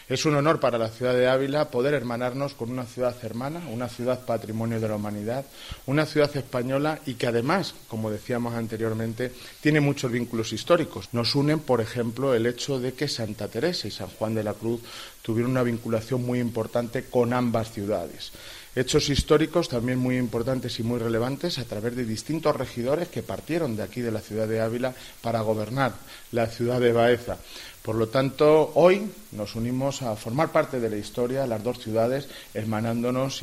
Es un honor para la ciudad de Ávila poder hermanarnos con una ciudad hermana, una ciudad patrimonio de la humanidad, una ciudad española y que además, como decíamos anteriormente, tiene muchos vínculos históricos. Nos unen, por ejemplo, el hecho de que Santa Teresa y San Juan de la Cruz tuvieron una vinculación muy importante con ambas ciudades. Hechos históricos también muy importantes y muy relevantes a través de distintos regidores que partieron de aquí, de la ciudad de Ávila, para gobernar la ciudad de Baeza. Por lo tanto, hoy nos unimos a formar parte de la historia, las dos ciudades, hermanándonos